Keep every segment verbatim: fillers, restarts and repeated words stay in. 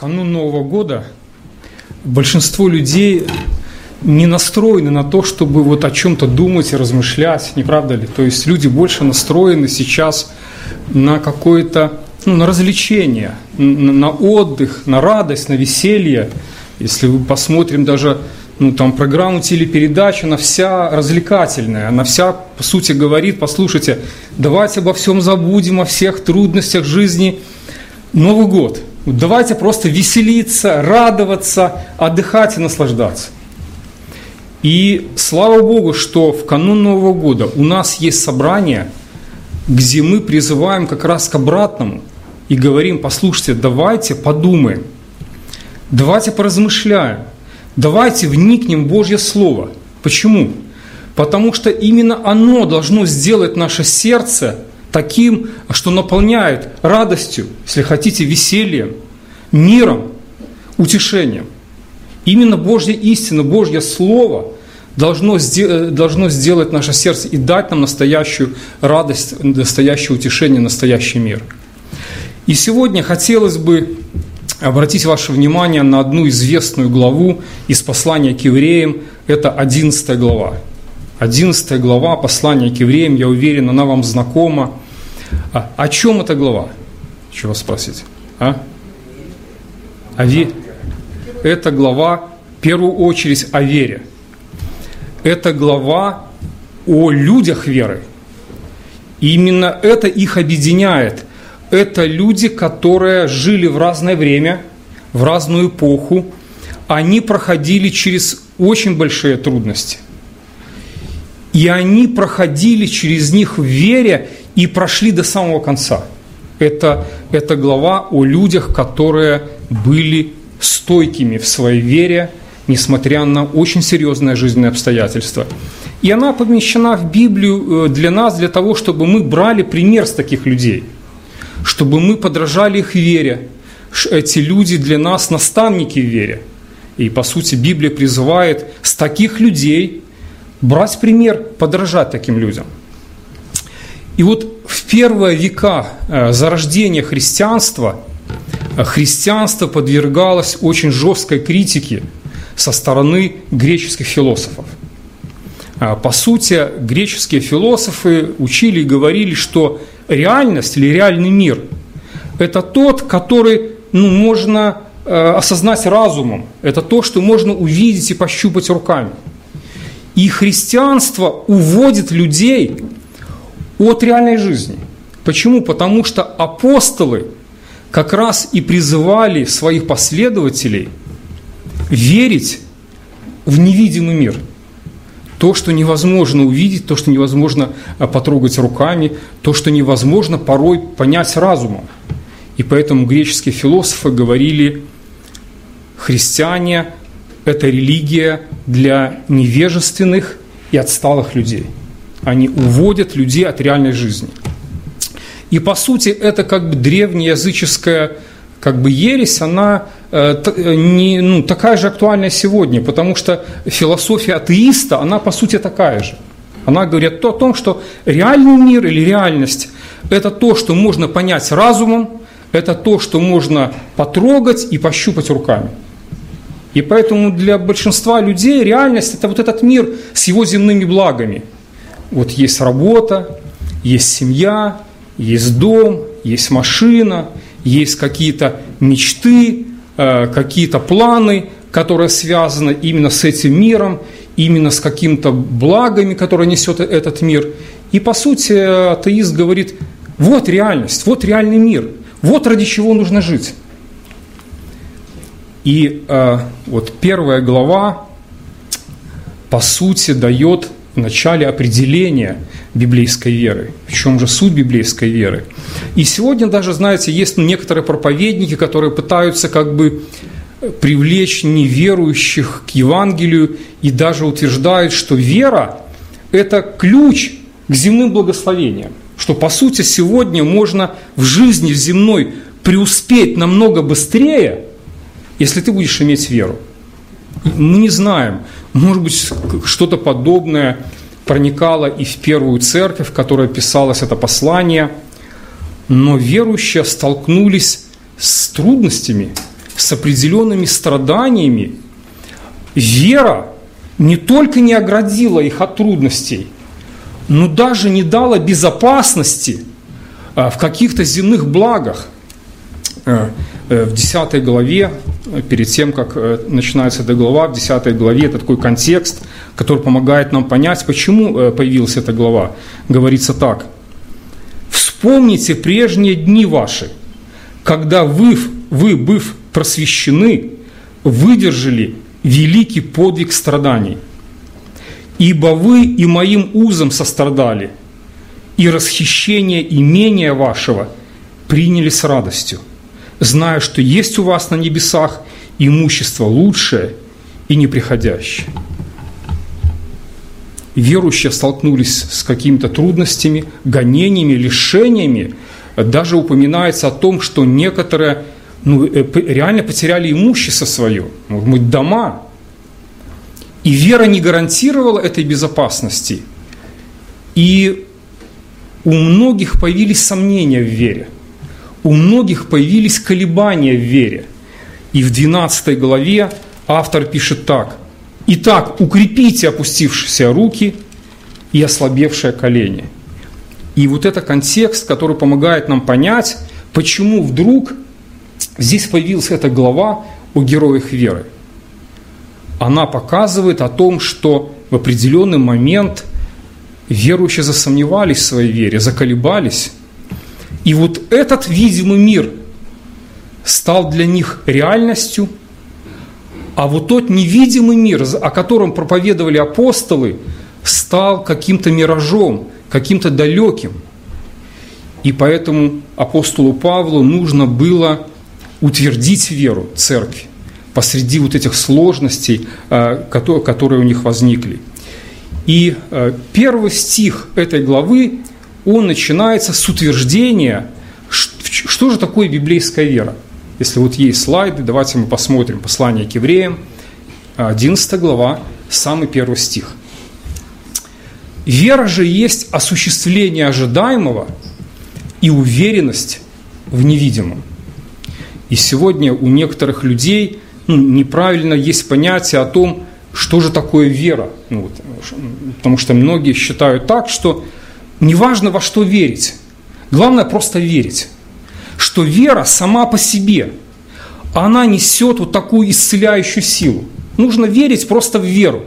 канун Нового года большинство людей не настроены на то, чтобы вот о чем-то думать и размышлять, не правда ли? То есть люди больше настроены сейчас на какое-то, ну, на развлечение, на, на отдых, на радость, на веселье. Если мы посмотрим даже, ну, там, программу телепередач, она вся развлекательная, она вся, по сути, говорит: послушайте, давайте обо всем забудем, о всех трудностях жизни. Новый год. Давайте просто веселиться, радоваться, отдыхать и наслаждаться. И слава Богу, что в канун Нового года у нас есть собрание, где мы призываем как раз к обратному и говорим: послушайте, давайте подумаем, давайте поразмышляем, давайте вникнем в Божье Слово. Почему? Потому что именно оно должно сделать наше сердце таким, что наполняет радостью, если хотите, весельем, миром, утешением. Именно Божья истина, Божье Слово должно, должно сделать наше сердце и дать нам настоящую радость, настоящее утешение, настоящий мир. И сегодня хотелось бы обратить ваше внимание на одну известную главу из послания к евреям. Это одиннадцатая глава. одиннадцатая глава послания к евреям, я уверен, она вам знакома. А, о чем эта глава? Что вас спросить? А? О ве... Это глава, в первую очередь, о вере. Это глава о людях веры. И именно это их объединяет. Это люди, которые жили в разное время, в разную эпоху. Они проходили через очень большие трудности. И они проходили через них в вере и прошли до самого конца. Это, это глава о людях, которые были стойкими в своей вере, несмотря на очень серьезные жизненные обстоятельства. И она помещена в Библию для нас, для того, чтобы мы брали пример с таких людей, чтобы мы подражали их вере. Эти люди для нас наставники в вере. И, по сути, Библия призывает с таких людей брать пример, подражать таким людям. И вот в первые века зарождения христианства, христианство подвергалось очень жесткой критике со стороны греческих философов. По сути, греческие философы учили и говорили, что реальность или реальный мир – это тот, который, ну, можно осознать разумом, это то, что можно увидеть и пощупать руками. И христианство уводит людей от реальной жизни. Почему? Потому что апостолы как раз и призывали своих последователей верить в невидимый мир. То, что невозможно увидеть, то, что невозможно потрогать руками, то, что невозможно порой понять разумом. И поэтому греческие философы говорили: христиане – это религия для невежественных и отсталых людей. Они уводят людей от реальной жизни. И по сути это как бы древнеязыческая как бы ересь, она э, не, ну, такая же актуальная сегодня, потому что философия атеиста, она по сути такая же. Она говорит о том, что реальный мир или реальность – это то, что можно понять разумом, это то, что можно потрогать и пощупать руками. И поэтому для большинства людей реальность – это вот этот мир с его земными благами. Вот есть работа, есть семья, есть дом, есть машина, есть какие-то мечты, какие-то планы, которые связаны именно с этим миром, именно с какими-то благами, которые несет этот мир. И по сути атеист говорит: вот реальность, вот реальный мир, вот ради чего нужно жить. И э, вот первая глава, по сути, дает в начале определение библейской веры. В чем же суть библейской веры? И сегодня даже, знаете, есть некоторые проповедники, которые пытаются как бы привлечь неверующих к Евангелию и даже утверждают, что вера – это ключ к земным благословениям. Что, по сути, сегодня можно в жизни земной преуспеть намного быстрее, если ты будешь иметь веру. Мы не знаем, может быть, что-то подобное проникало и в первую церковь, в которой писалось это послание, но верующие столкнулись с трудностями, с определенными страданиями, вера не только не оградила их от трудностей, но даже не дала безопасности в каких-то земных благах. В десятой главе, перед тем, как начинается эта глава, в десятой главе это такой контекст, который помогает нам понять, почему появилась эта глава. Говорится так: «Вспомните прежние дни ваши, когда вы, вы, быв просвещены, выдержали великий подвиг страданий. Ибо вы и моим узом сострадали, и расхищение имения вашего приняли с радостью, зная, что есть у вас на небесах имущество лучшее и неприходящее». Верующие столкнулись с какими-то трудностями, гонениями, лишениями. Даже упоминается о том, что некоторые ну, реально потеряли имущество свое, может быть, дома. И вера не гарантировала этой безопасности. И у многих появились сомнения в вере. У многих появились колебания в вере. И в двенадцатой главе автор пишет так: «Итак, укрепите опустившиеся руки и ослабевшие колени». И вот это контекст, который помогает нам понять, почему вдруг здесь появилась эта глава о героях веры. Она показывает о том, что в определенный момент верующие засомневались в своей вере, заколебались. И вот этот видимый мир стал для них реальностью, а вот тот невидимый мир, о котором проповедовали апостолы, стал каким-то миражом, каким-то далеким. И поэтому апостолу Павлу нужно было утвердить веру церкви посреди вот этих сложностей, которые у них возникли. И первый стих этой главы, он начинается с утверждения, что же такое библейская вера. Если вот есть слайды, давайте мы посмотрим послание к евреям, одиннадцатая глава, самый первый стих. «Вера же есть осуществление ожидаемого и уверенность в невидимом». И сегодня у некоторых людей ну, неправильно есть понятие о том, что же такое вера. Ну, вот, потому что многие считают так, что неважно во что верить, главное просто верить. Что вера сама по себе, она несет вот такую исцеляющую силу. Нужно верить просто в веру.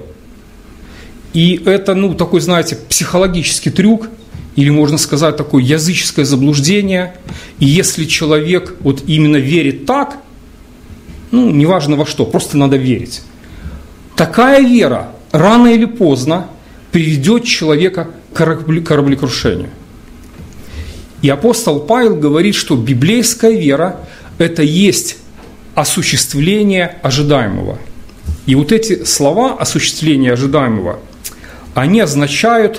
И это, ну, такой, знаете, психологический трюк, или, можно сказать, такое языческое заблуждение. И если человек вот именно верит так, ну, неважно во что, просто надо верить. Такая вера рано или поздно приведет человека к кораблекрушению. И апостол Павел говорит, что библейская вера – это есть осуществление ожидаемого. И вот эти слова «осуществление ожидаемого», они означают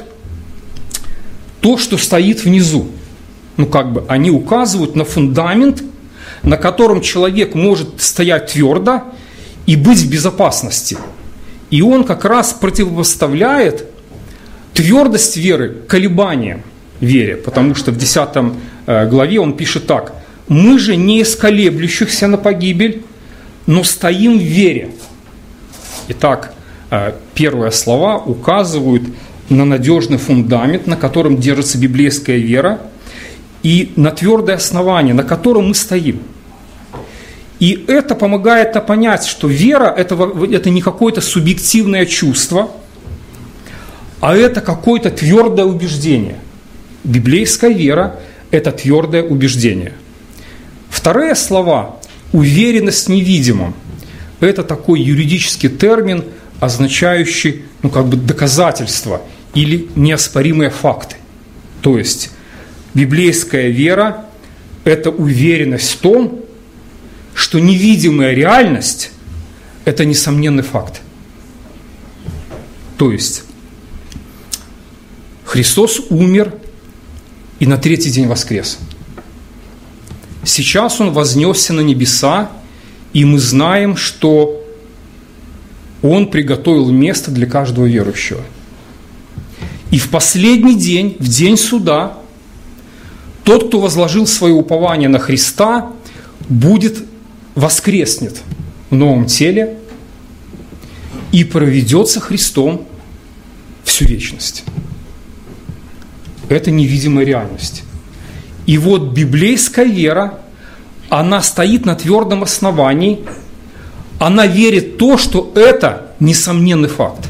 то, что стоит внизу. Ну, как бы, они указывают на фундамент, на котором человек может стоять твердо и быть в безопасности. И он как раз противопоставляет твердость веры колебаниям вере, потому что в десятой главе он пишет так: «Мы же не из колеблющихся на погибель, но стоим в вере». Итак, первые слова указывают на надежный фундамент, на котором держится библейская вера, и на твердое основание, на котором мы стоим. И это помогает нам понять, что вера это, – это не какое-то субъективное чувство, а это какое-то твердое убеждение. Библейская вера – это твердое убеждение. Вторые слова – уверенность в невидимом. Это такой юридический термин, означающий ну, как бы доказательства или неоспоримые факты. То есть библейская вера – это уверенность в том, что невидимая реальность – это несомненный факт. То есть Христос умер и на третий день воскрес. Сейчас Он вознесся на небеса, и мы знаем, что Он приготовил место для каждого верующего. И в последний день, в день суда, тот, кто возложил свое упование на Христа, будет воскреснет в новом теле и проведет со Христом всю вечность. Это невидимая реальность. И вот библейская вера, она стоит на твердом основании, она верит в то, что это несомненный факт.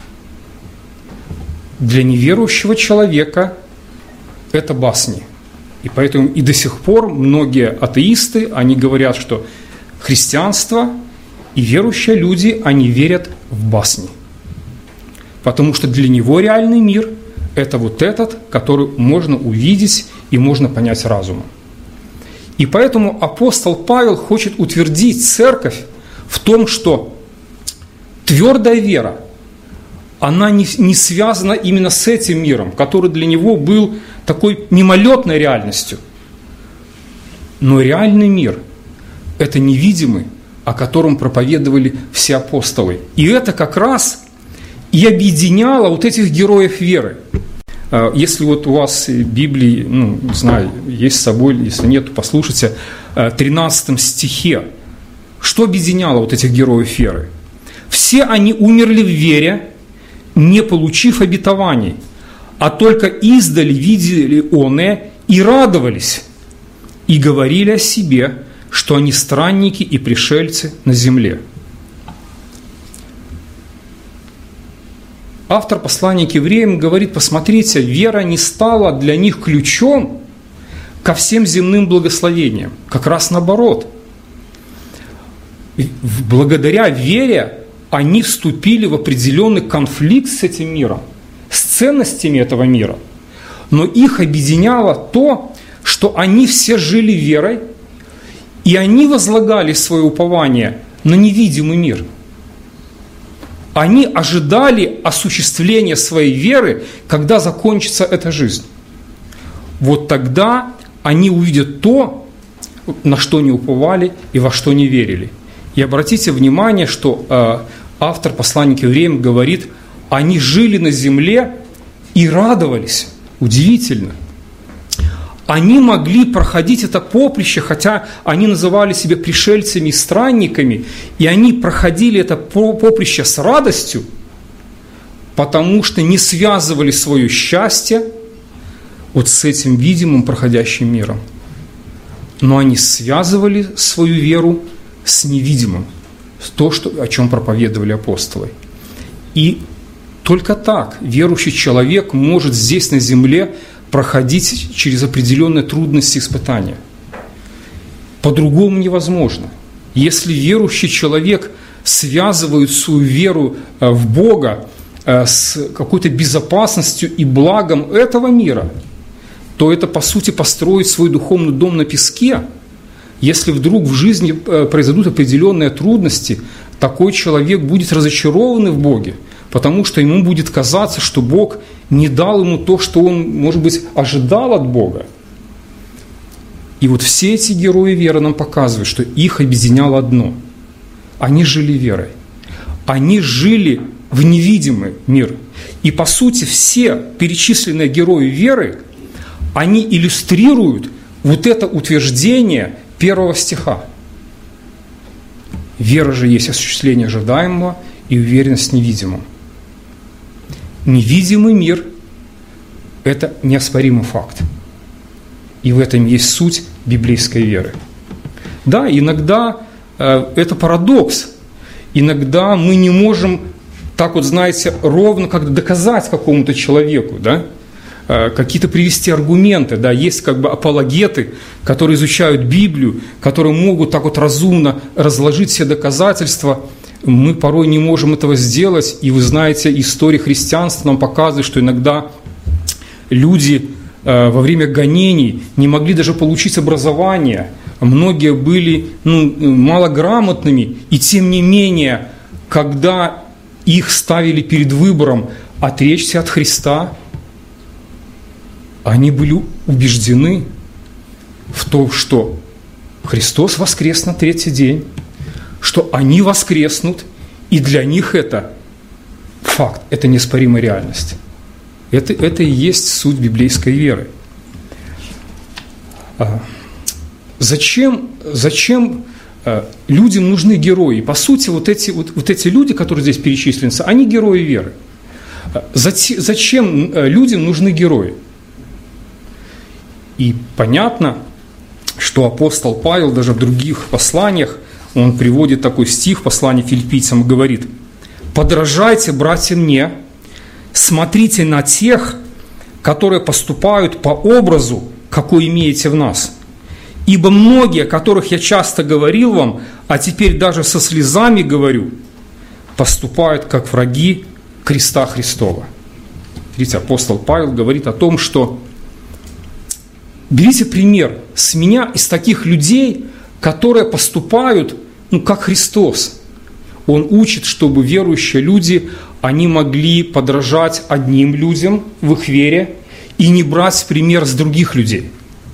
Для неверующего человека это басни. И поэтому и до сих пор многие атеисты, они говорят, что христианство и верующие люди, они верят в басни. Потому что для него реальный мир – это вот этот, который можно увидеть и можно понять разумом. И поэтому апостол Павел хочет утвердить церковь в том, что твердая вера, она не, не связана именно с этим миром, который для него был такой мимолетной реальностью. Но реальный мир – это невидимый, о котором проповедовали все апостолы. И это как раз и объединяло вот этих героев веры. Если вот у вас в Библии, ну, не знаю, есть с собой, если нет, то послушайте, в тринадцатом стихе, что объединяло вот этих героев веры? Все они умерли в вере, не получив обетований, а только издали видели оное и радовались, и говорили о себе, что они странники и пришельцы на земле. Автор послания к евреям говорит: посмотрите, вера не стала для них ключом ко всем земным благословениям. Как раз наоборот. Благодаря вере они вступили в определенный конфликт с этим миром, с ценностями этого мира. Но их объединяло то, что они все жили верой, и они возлагали свое упование на невидимый мир. Они ожидали осуществления своей веры, когда закончится эта жизнь. Вот тогда они увидят то, на что не уповали и во что не верили. И обратите внимание, что э, автор послания к евреям говорит: они жили на земле и радовались. Удивительно. Они могли проходить это поприще, хотя они называли себя пришельцами и странниками, и они проходили это поприще с радостью, потому что не связывали свое счастье вот с этим видимым проходящим миром. Но они связывали свою веру с невидимым, с то, что, о чем проповедовали апостолы. И только так верующий человек может здесь на земле проходить через определенные трудности и испытания. По-другому невозможно. Если верующий человек связывает свою веру в Бога с какой-то безопасностью и благом этого мира, то это, по сути, построить свой духовный дом на песке. Если вдруг в жизни произойдут определенные трудности, такой человек будет разочарован в Боге, потому что ему будет казаться, что Бог не дал ему то, что он, может быть, ожидал от Бога. И вот все эти герои веры нам показывают, что их объединяло одно. Они жили верой. Они жили в невидимый мир. И, по сути, все перечисленные герои веры, они иллюстрируют вот это утверждение первого стиха. Вера же есть осуществление ожидаемого и уверенность в невидимом. Невидимый мир – это неоспоримый факт. И в этом есть суть библейской веры. Да, иногда э, это парадокс. Иногда мы не можем так вот, знаете, ровно как-то доказать какому-то человеку, да, э, какие-то привести аргументы. Да, есть как бы апологеты, которые изучают Библию, которые могут так вот разумно разложить все доказательства. Мы порой не можем этого сделать, и вы знаете, история христианства нам показывает, что иногда люди э, во время гонений не могли даже получить образование, многие были ну, малограмотными, и тем не менее, когда их ставили перед выбором отречься от Христа, они были убеждены в том, что Христос воскрес на третий день, что они воскреснут, и для них это факт, это неоспоримая реальность. Это, это и есть суть библейской веры. Зачем, зачем людям нужны герои. И, по сути, вот эти, вот, вот эти люди, которые здесь перечислены, они герои веры. Зачем людям нужны герои? И понятно, что апостол Павел даже в других посланиях, он приводит такой стих в послании филиппийцам и говорит: «Подражайте, братья, мне, смотрите на тех, которые поступают по образу, какой имеете в нас. Ибо многие, о которых я часто говорил вам, а теперь даже со слезами говорю, поступают как враги креста Христова». Видите, апостол Павел говорит о том, что берите пример с меня, из таких людей, которые поступают, ну, как Христос. Он учит, чтобы верующие люди, они могли подражать одним людям в их вере и не брать пример с других людей.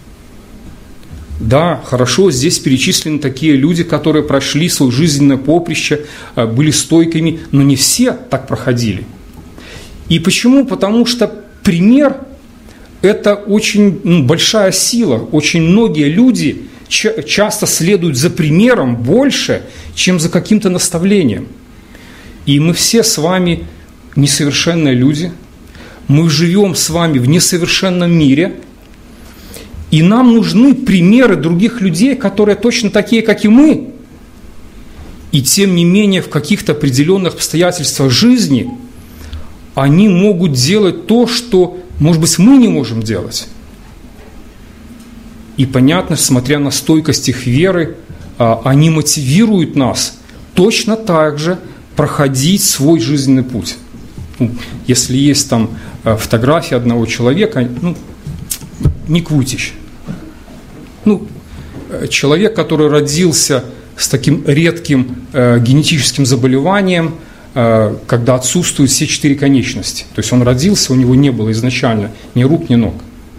Да, хорошо, здесь перечислены такие люди, которые прошли свое жизненное поприще, были стойкими, но не все так проходили. И почему? Потому что пример – это очень, ну, большая сила. Очень многие люди ча- часто следуют за примером больше, чем за каким-то наставлением. И мы все с вами несовершенные люди. Мы живем с вами в несовершенном мире. И нам нужны примеры других людей, которые точно такие, как и мы. И тем не менее, в каких-то определенных обстоятельствах жизни они могут делать то, что, может быть, мы не можем делать. И понятно, смотря на стойкость их веры, они мотивируют нас точно так же проходить свой жизненный путь. Если есть там фотография одного человека, ну, Ник Вуйчич. Ну, человек, который родился с таким редким э, генетическим заболеванием, э, когда отсутствуют все четыре конечности. То есть он родился, у него не было изначально ни рук, ни ног.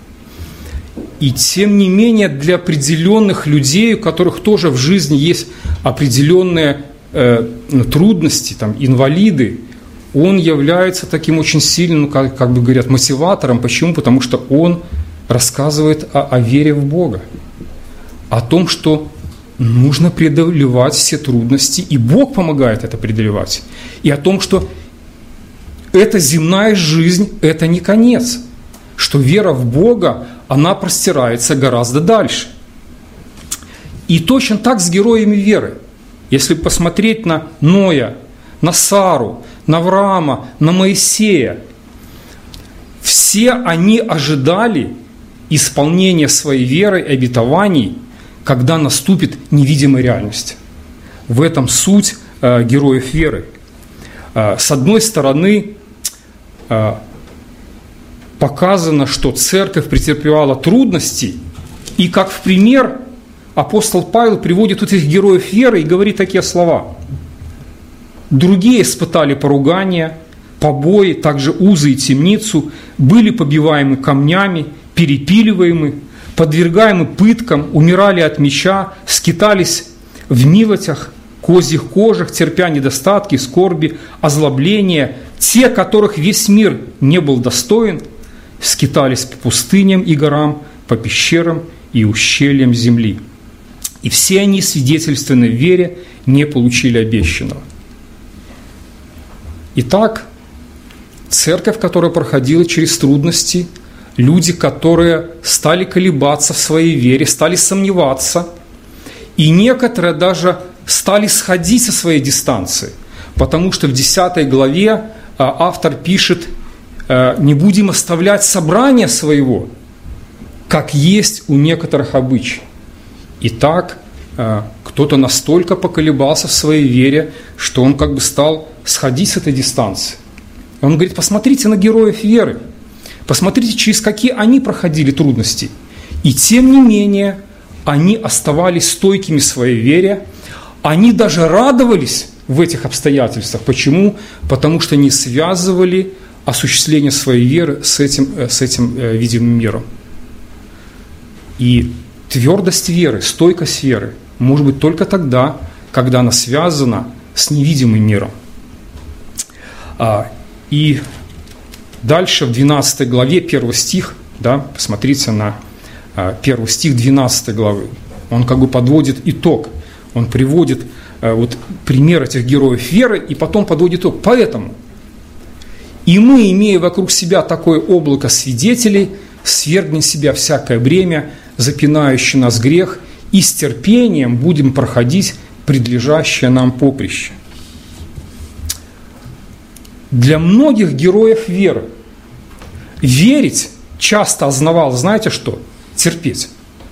И тем не менее для определенных людей, у которых тоже в жизни есть определенные э, трудности, там, инвалиды, он является таким очень сильным, ну, как, как бы говорят, мотиватором. Почему? Потому что он рассказывает о, о вере в Бога, о том, что нужно преодолевать все трудности, и Бог помогает это преодолевать, и о том, что эта земная жизнь – это не конец, что вера в Бога, она простирается гораздо дальше. И точно так с героями веры. Если посмотреть на Ноя, на Сару, на Авраама, на Моисея, все они ожидали исполнения своей веры и обетований, когда наступит невидимая реальность. В этом суть э, героев веры. Э, с одной стороны, э, показано, что церковь претерпевала трудности, и как в пример апостол Павел приводит вот этих героев веры и говорит такие слова. «Другие испытали поругания, побои, также узы и темницу, были побиваемы камнями, перепиливаемы, подвергаемы пыткам, умирали от меча, скитались в милотях, козьих кожах, терпя недостатки, скорби, озлобления. Те, которых весь мир не был достоин, скитались по пустыням и горам, по пещерам и ущельям земли. И все они, свидетельственной вере, не получили обещанного». Итак, церковь, которая проходила через трудности, люди, которые стали колебаться в своей вере, стали сомневаться, и некоторые даже стали сходить со своей дистанции, потому что в десятой главе автор пишет: «Не будем оставлять собрание своего, как есть у некоторых обычай». Итак, кто-то настолько поколебался в своей вере, что он как бы стал сходить с этой дистанции. Он говорит: посмотрите на героев веры, посмотрите, через какие они проходили трудности. И тем не менее, они оставались стойкими в своей вере, они даже радовались в этих обстоятельствах. Почему? Потому что не связывали осуществление своей веры с этим, с этим видимым миром. И твердость веры, стойкость веры может быть только тогда, когда она связана с невидимым миром. И дальше в двенадцатой главе, первый стих, да, посмотрите на первый стих двенадцатой главы, он как бы подводит итог. Он приводит вот пример этих героев веры и потом подводит итог. Поэтому и мы, имея вокруг себя такое облако свидетелей, свергнем с себя всякое бремя, запинающее нас грех, и с терпением будем проходить предлежащее нам поприще. Для многих героев веры верить часто означало, знаете что? Терпеть.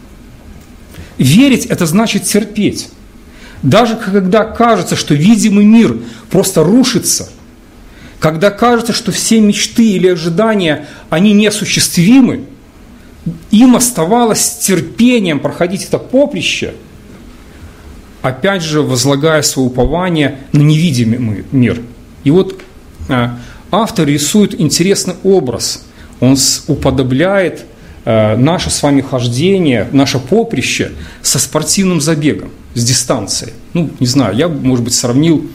Верить – это значит терпеть. Даже когда кажется, что видимый мир просто рушится, когда кажется, что все мечты или ожидания, они неосуществимы, им оставалось с терпением проходить это поприще, опять же возлагая свое упование на невидимый мир. И вот автор рисует интересный образ. Он уподобляет наше с вами хождение, наше поприще со спортивным забегом, с дистанцией. Ну, не знаю, я, может быть, сравнил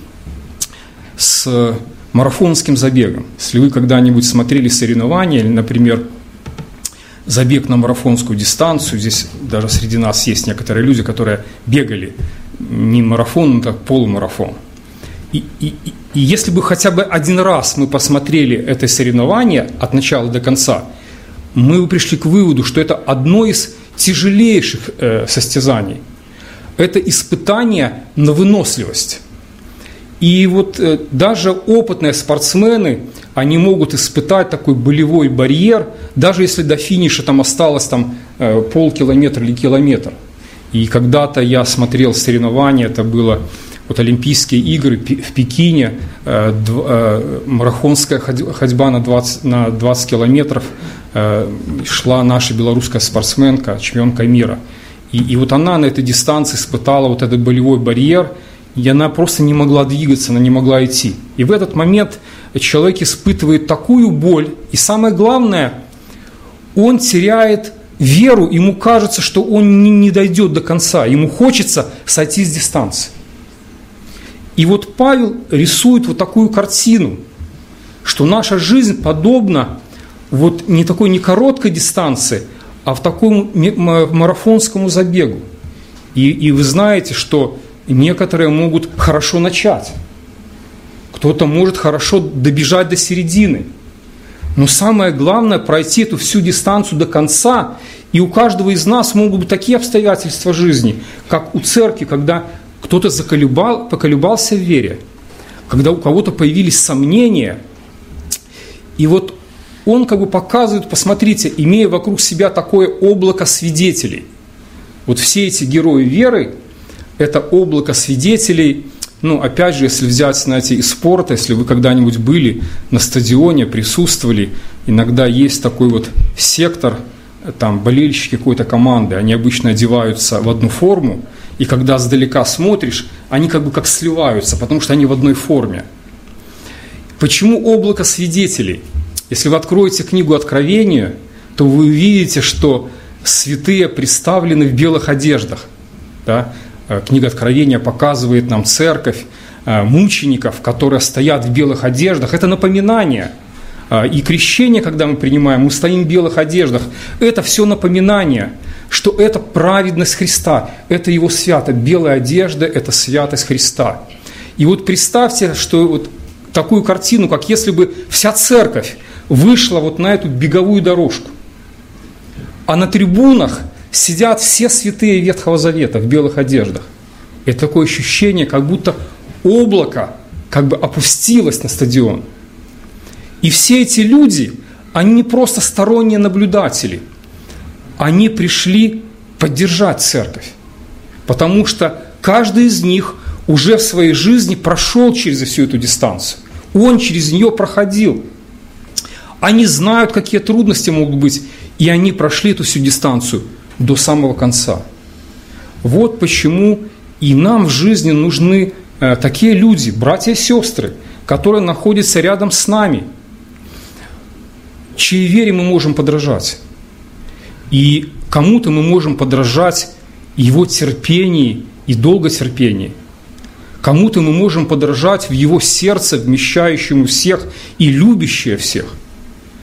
с марафонским забегом. Если вы когда-нибудь смотрели соревнования, или, например, забег на марафонскую дистанцию, здесь даже среди нас есть некоторые люди, которые бегали не марафон, но так полумарафон. И, и, и если бы хотя бы один раз мы посмотрели это соревнование от начала до конца, мы бы пришли к выводу, что это одно из тяжелейших э, состязаний. Это испытание на выносливость. И вот э, даже опытные спортсмены, они могут испытать такой болевой барьер, даже если до финиша там осталось там, э, полкилометра или километр. И когда-то я смотрел соревнования, это было вот Олимпийские игры в Пекине, э, дв, э, марафонская ходьба на двадцать, на двадцать километров, э, шла наша белорусская спортсменка, чемпионка мира. И, и вот она на этой дистанции испытала вот этот болевой барьер, и она просто не могла двигаться, она не могла идти. И в этот момент человек испытывает такую боль, и самое главное, он теряет веру, ему кажется, что он не, не дойдет до конца, ему хочется сойти с дистанции. И вот Павел рисует вот такую картину, что наша жизнь подобна вот не такой не короткой дистанции, а в такому марафонскому забегу. И, и вы знаете, что некоторые могут хорошо начать, кто-то может хорошо добежать до середины, но самое главное пройти эту всю дистанцию до конца, и у каждого из нас могут быть такие обстоятельства жизни, как у церкви, когда кто-то заколебал, поколебался в вере, когда у кого-то появились сомнения, и вот он как бы показывает, посмотрите, имея вокруг себя такое облако свидетелей, вот все эти герои веры, это облако свидетелей, ну, опять же, если взять, знаете, из спорта, если вы когда-нибудь были на стадионе, присутствовали, иногда есть такой вот сектор, там, болельщики какой-то команды, они обычно одеваются в одну форму, и когда сдалека смотришь, они как бы как сливаются, потому что они в одной форме. Почему облако свидетелей? Если вы откроете книгу Откровения, то вы увидите, что святые представлены в белых одеждах. Да? Книга Откровения показывает нам церковь мучеников, которые стоят в белых одеждах. Это напоминание. И крещение, когда мы принимаем, мы стоим в белых одеждах. Это все напоминание, что это праведность Христа, это Его свято. Белая одежда – это святость Христа. И вот представьте, что вот такую картину, как если бы вся церковь вышла вот на эту беговую дорожку, а на трибунах сидят все святые Ветхого Завета в белых одеждах. Это такое ощущение, как будто облако как бы опустилось на стадион. И все эти люди, они не просто сторонние наблюдатели, они пришли поддержать церковь, потому что каждый из них уже в своей жизни прошел через всю эту дистанцию. Он через нее проходил. Они знают, какие трудности могут быть, и они прошли эту всю дистанцию до самого конца. Вот почему и нам в жизни нужны э, такие люди, братья и сестры, которые находятся рядом с нами, чьей вере мы можем подражать. И кому-то мы можем подражать его терпении и долготерпении. Кому-то мы можем подражать в его сердце, вмещающему всех и любящее всех.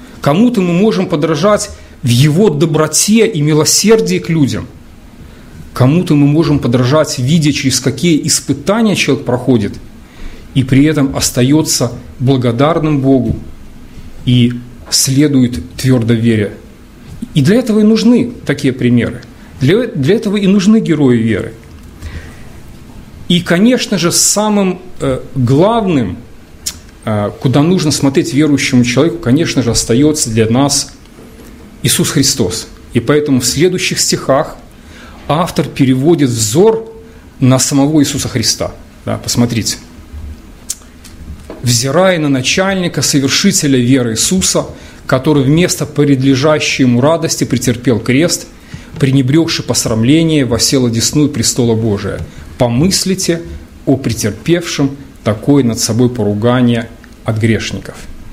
Кому-то мы можем подражать в его доброте и милосердии к людям. Кому-то мы можем подражать, видя, через какие испытания человек проходит, и при этом остается благодарным Богу и следует твердо вере. И для этого и нужны такие примеры. Для, для этого и нужны герои веры. И, конечно же, самым э, главным, э, куда нужно смотреть верующему человеку, конечно же, остается для нас Иисус Христос. И поэтому в следующих стихах автор переводит взор на самого Иисуса Христа. Да, посмотрите. «Взирая на начальника, совершителя веры Иисуса, который вместо предлежащей ему радости претерпел крест, пренебрегши посрамление, воссел одесную престола Божия. Помыслите о претерпевшем такое над собой поругание от грешников».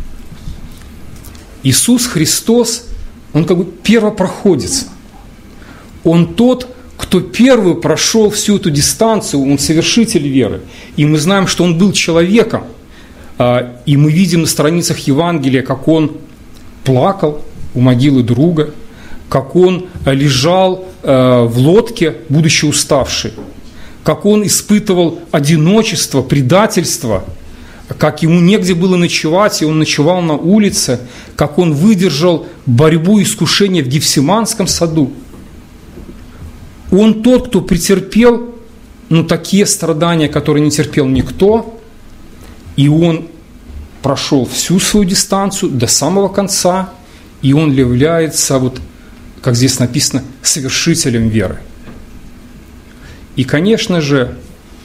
Иисус Христос, Он как бы первопроходец. Он тот, кто первый прошел всю эту дистанцию, Он совершитель веры. И мы знаем, что Он был человеком. И мы видим на страницах Евангелия, как Он плакал у могилы друга, как Он лежал в лодке, будучи уставший, как Он испытывал одиночество, предательство, как Ему негде было ночевать, и Он ночевал на улице, как Он выдержал борьбу и искушение в Гефсиманском саду. Он тот, кто претерпел ну, такие страдания, которые не терпел никто, и Он прошел всю свою дистанцию до самого конца, и Он является, вот, как здесь написано, совершителем веры. И, конечно же,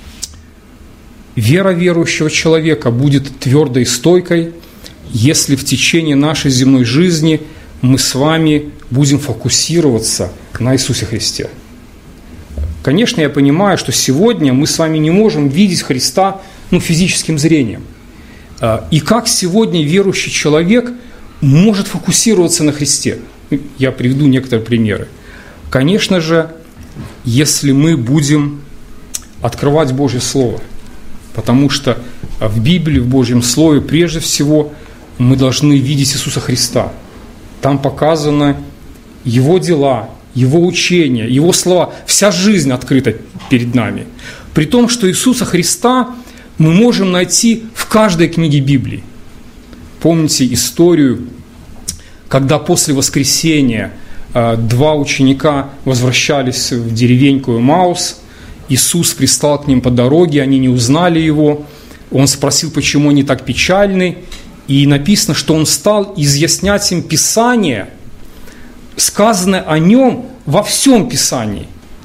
вера верующего человека будет твердой и стойкой, если в течение нашей земной жизни мы с вами будем фокусироваться на Иисусе Христе. Конечно, я понимаю, что сегодня мы с вами не можем видеть Христа ну, физическим зрением. И как сегодня верующий человек может фокусироваться на Христе? Я приведу некоторые примеры. Конечно же, если мы будем открывать Божье Слово, потому что в Библии, в Божьем Слове, прежде всего, мы должны видеть Иисуса Христа. Там показаны Его дела, Его учения, Его слова. Вся жизнь открыта перед нами. При том, что Иисуса Христа мы можем найти в каждой книге Библии. Помните историю, когда после воскресения два ученика возвращались в деревеньку Эмаус, Иисус пристал к ним по дороге, они не узнали Его, Он спросил, почему они так печальны, и написано, что Он стал изъяснять им Писание, сказанное о Нем во всем Писании.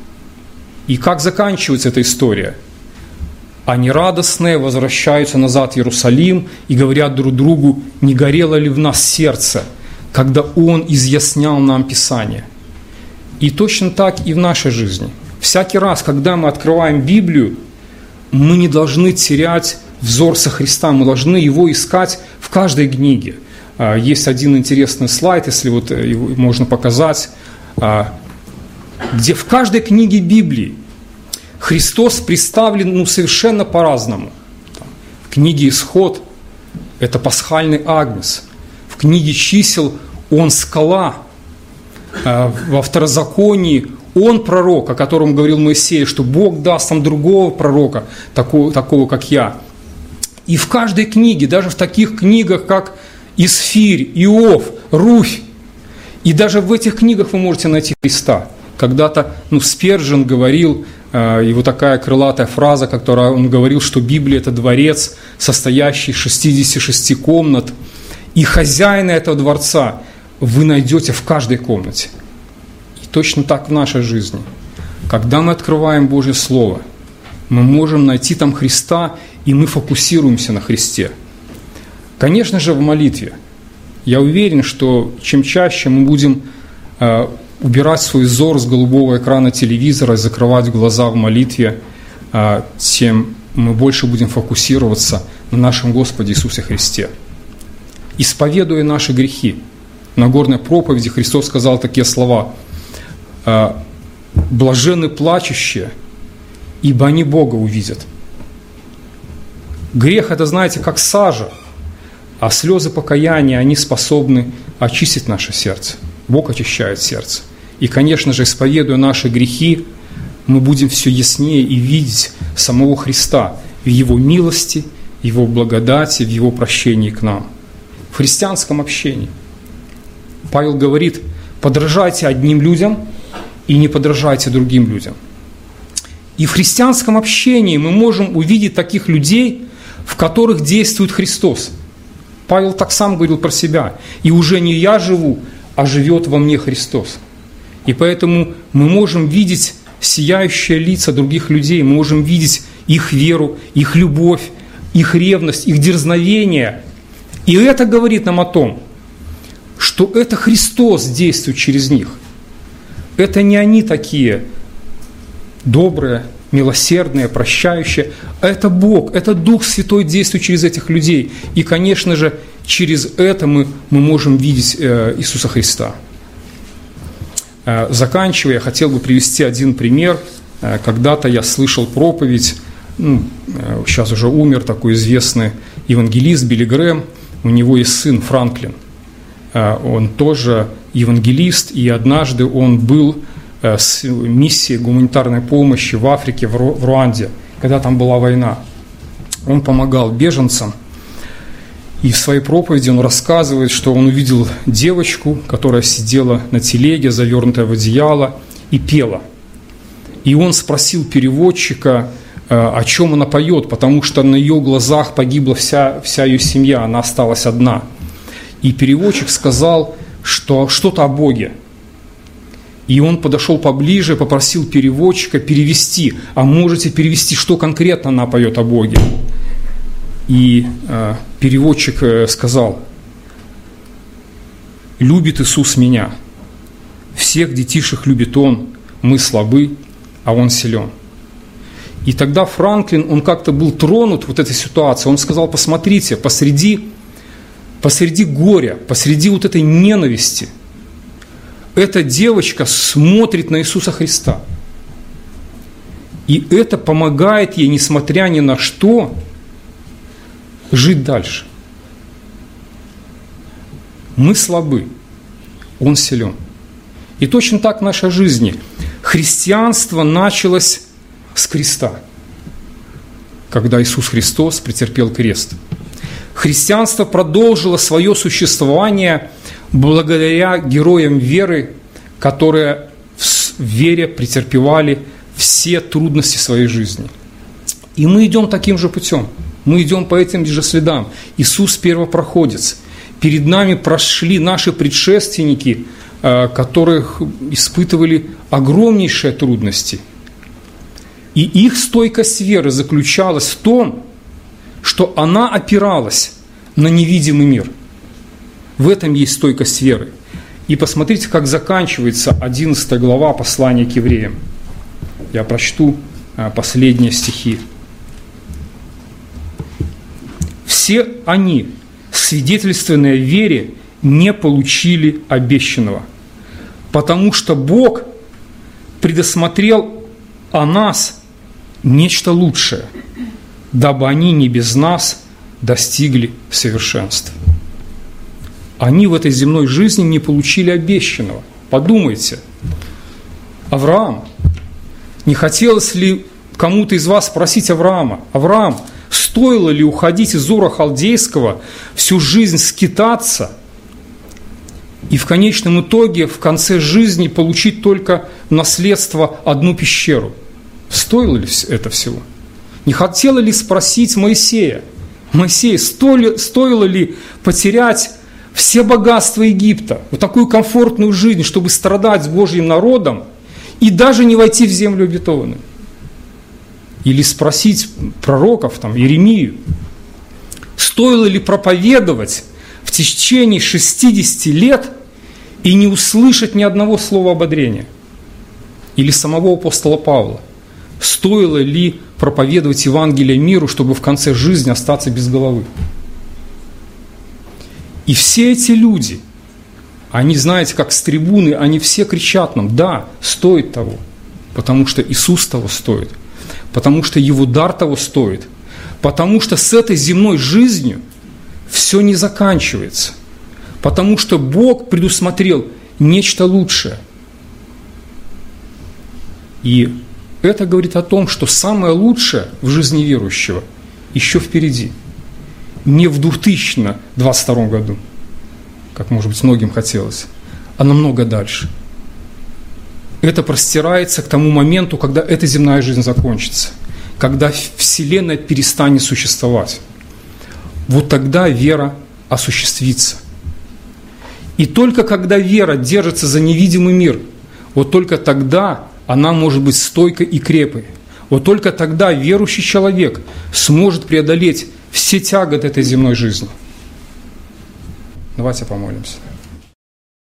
И как заканчивается эта история? Они радостные возвращаются назад в Иерусалим и говорят друг другу: не горело ли в нас сердце, когда Он изъяснял нам Писание? И точно так и в нашей жизни. Всякий раз, когда мы открываем Библию, мы не должны терять взор со Христа, мы должны Его искать в каждой книге. Есть один интересный слайд, если вот его можно показать, где в каждой книге Библии Христос представлен ну, совершенно по-разному. В книге «Исход» – это пасхальный агнец. В книге «Чисел» Он скала. Во Второзаконии Он пророк, о котором говорил Моисей, что Бог даст нам другого пророка, такого, такого как я. И в каждой книге, даже в таких книгах, как Исфирь, Иов, Руфь, и даже в этих книгах вы можете найти Христа. Когда-то ну, Спержен говорил, э, его такая крылатая фраза, которая он говорил, что Библия – это дворец, состоящий из шестидесяти шести комнат, и хозяина этого дворца вы найдете в каждой комнате. И точно так в нашей жизни. Когда мы открываем Божье Слово, мы можем найти там Христа, и мы фокусируемся на Христе. Конечно же, в молитве. Я уверен, что чем чаще мы будем э, убирать свой взор с голубого экрана телевизора и закрывать глаза в молитве, э, тем мы больше будем фокусироваться на нашем Господе Иисусе Христе. Исповедуя наши грехи. На Нагорной проповеди Христос сказал такие слова: «Блаженны плачущие, ибо они Бога увидят». Грех – это, знаете, как сажа, а слезы покаяния, они способны очистить наше сердце. Бог очищает сердце. И, конечно же, исповедуя наши грехи, мы будем все яснее и видеть самого Христа в Его милости, Его благодати, в Его прощении к нам. В христианском общении. Павел говорит: подражайте одним людям и не подражайте другим людям. И в христианском общении мы можем увидеть таких людей, в которых действует Христос. Павел так сам говорил про себя. «И уже не я живу, а живет во мне Христос». И поэтому мы можем видеть сияющие лица других людей, мы можем видеть их веру, их любовь, их ревность, их дерзновение. И это говорит нам о том, что это Христос действует через них. Это не они такие добрые, милосердные, прощающие. А это Бог, это Дух Святой действует через этих людей. И, конечно же, через это мы, мы можем видеть э, Иисуса Христа. Э, заканчивая, я хотел бы привести один пример. Э, когда-то я слышал проповедь, ну, э, сейчас уже умер такой известный евангелист Билли Грэм. У него есть сын Франклин. Э, он тоже евангелист, и однажды он был с миссией гуманитарной помощи в Африке, в Руанде, когда там была война. Он помогал беженцам, и в своей проповеди он рассказывает, что он увидел девочку, которая сидела на телеге, завернутая в одеяло, и пела. И он спросил переводчика, о чем она поет, потому что на ее глазах погибла вся, вся ее семья, она осталась одна. И переводчик сказал, что что-то о Боге. И он подошел поближе, попросил переводчика перевести. А можете перевести, что конкретно она поет о Боге? И э, переводчик э, сказал: «Любит Иисус меня. Всех детишек любит Он. Мы слабы, а Он силен». И тогда Франклин, он как-то был тронут вот этой ситуацией. Он сказал: посмотрите, посреди, посреди горя, посреди вот этой ненависти, эта девочка смотрит на Иисуса Христа. И это помогает ей, несмотря ни на что, жить дальше. Мы слабы, Он силен. И точно так в нашей жизни. Христианство началось с креста, когда Иисус Христос претерпел крест. Христианство продолжило свое существование благодаря героям веры, которые в вере претерпевали все трудности своей жизни. И мы идем таким же путем. Мы идем по этим же следам. Иисус первопроходец. Перед нами прошли наши предшественники, которых испытывали огромнейшие трудности. И их стойкость веры заключалась в том, что она опиралась на невидимый мир. В этом есть стойкость веры. И посмотрите, как заканчивается одиннадцатая глава послания к евреям. Я прочту последние стихи. «Все они, свидетельственные вере, не получили обещанного, потому что Бог предусмотрел о нас нечто лучшее, дабы они не без нас достигли совершенства». Они в этой земной жизни не получили обещанного. Подумайте, Авраам, не хотелось ли кому-то из вас спросить Авраама: Авраам, стоило ли уходить из Ура Халдейского, всю жизнь скитаться и в конечном итоге, в конце жизни, получить только наследство одну пещеру? Стоило ли это всего? Не хотела ли спросить Моисея: Моисей, стоило ли потерять все богатства Египта, вот такую комфортную жизнь, чтобы страдать с Божьим народом и даже не войти в землю обетованную? Или спросить пророков, там, Иеремию: стоило ли проповедовать в течение шестидесяти лет и не услышать ни одного слова ободрения? Или самого апостола Павла: стоило ли проповедовать Евангелие миру, чтобы в конце жизни остаться без головы? И все эти люди, они, знаете, как с трибуны, они все кричат нам: да, стоит того, потому что Иисус того стоит, потому что Его дар того стоит, потому что с этой земной жизнью все не заканчивается, потому что Бог предусмотрел нечто лучшее. И это говорит о том, что самое лучшее в жизни верующего еще впереди. Не в две тысячи двадцать втором году, как, может быть, многим хотелось, а намного дальше. Это простирается к тому моменту, когда эта земная жизнь закончится, когда Вселенная перестанет существовать. Вот тогда вера осуществится. И только когда вера держится за невидимый мир, вот только тогда она может быть стойкой и крепкой. Вот только тогда верующий человек сможет преодолеть все тяготы этой земной жизни. Давайте помолимся.